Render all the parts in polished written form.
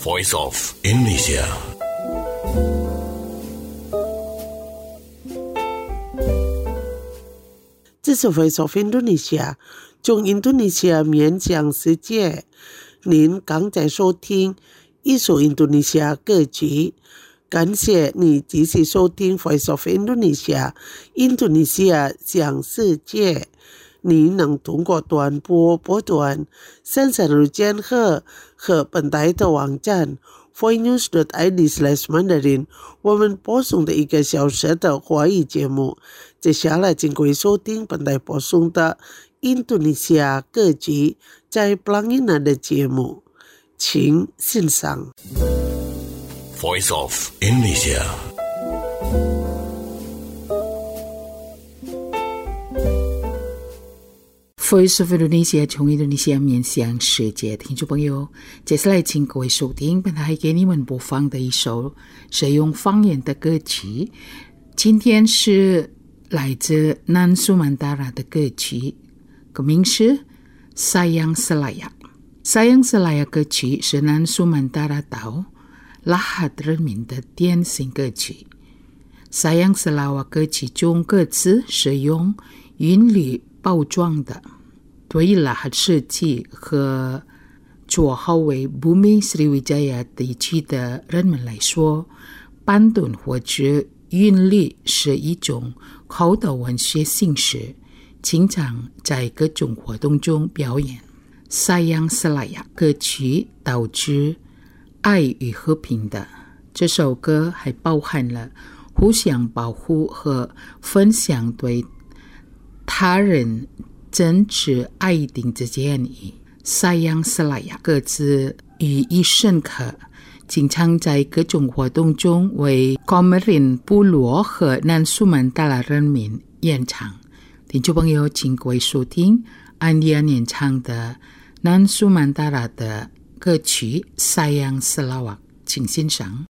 Voice of Indonesia. This is Voice of Indonesia， 从印度尼西亚面向世界。您刚在收听艺术印度尼西亚歌曲，感谢你继续收听 Voice of Indonesia， 印度尼西亚向世界。您能通过短波波段33日间和本台的网站 voinews.id/mandarin 我们播送的1个小时的华语节目。接下来请各位收听本台播送的印度尼西亚歌曲在 Pelangina 的节目，请欣赏 Voice of Indonesia。 Voice of Indonesia 从印度尼西亚面向世界，听众朋友，接下来请各位收听本台给你们播放的一首使用方言的歌曲。今天是来自南苏曼达拉的歌曲，歌名是 Sayang Selayang。Sayang Selayang 歌曲是南苏曼达拉岛拉哈人民的典型歌曲。Sayang Selayang 歌曲中歌词是用韵律包装的，对拉哈社区和绰号为 Bumi Sriwijaya 地区的人们来说，板顿或者韵律是一种口头文学形式，经常在各种活动中表演。Sayang Selayang 歌曲导致爱与和平的，这首歌还包含了互相保护和分享对他人真挚爱定的建议。Sayang Selayang 歌词寓意深刻，经常在各种活动中为Komorin部落和南苏曼达拉人民演唱。听众朋友，请各位收听安迪安演唱的南苏曼达拉的歌曲 Sayang Selayang， 请欣赏。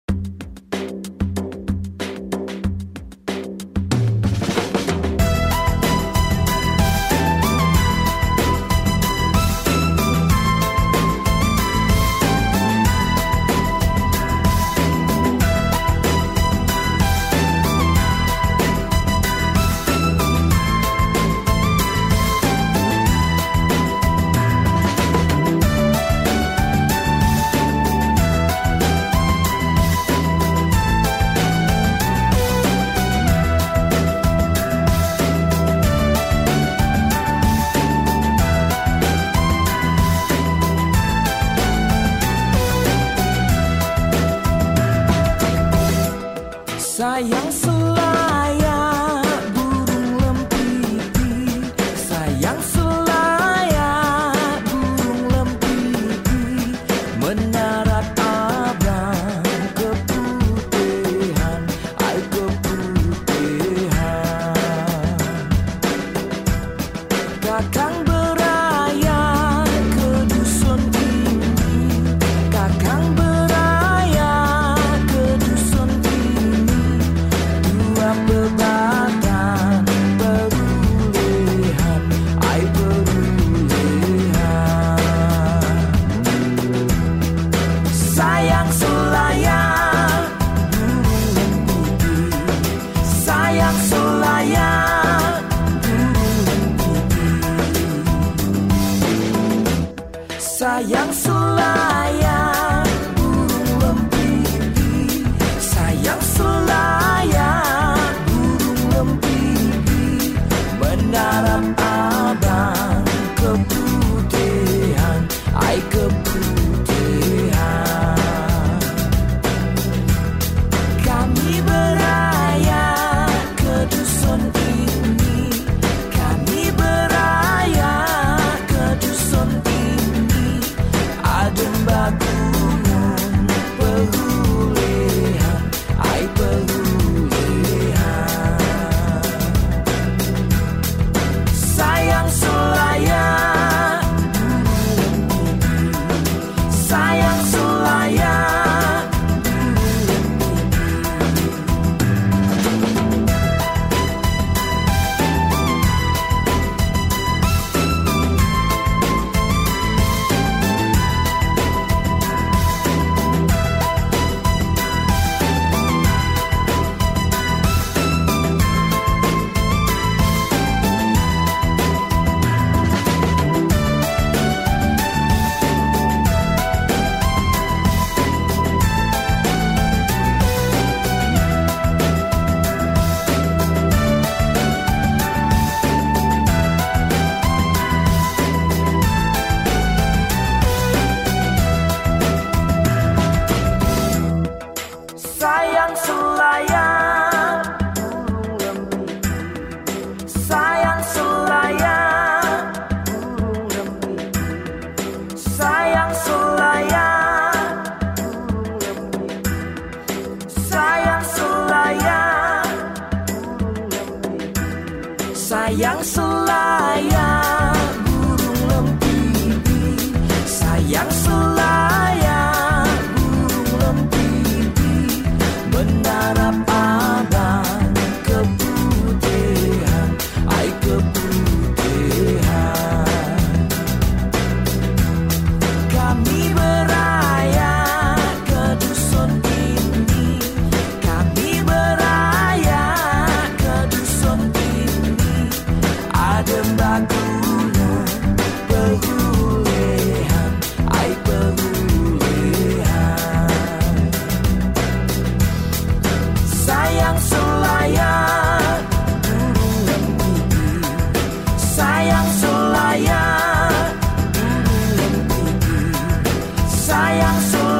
Sayang Selayang burung lempipi, sayang Selayang burung lempipi, mendarat abang keputihan, ai keputihan. Kakang beraya ke dusun ini, kakang beraya ke dusun ini, pebatan perulihan, ai perulihan. Sayang Selayang burung lempipi, sayang Selayang burung lempipi, sayang Selayang burung lempipi, sayang Selayang mendarat abang keputihan, ai keputihan. Kami beraya ke dusun ini, kami beraya ke dusun ini, adem bagus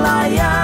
nelayan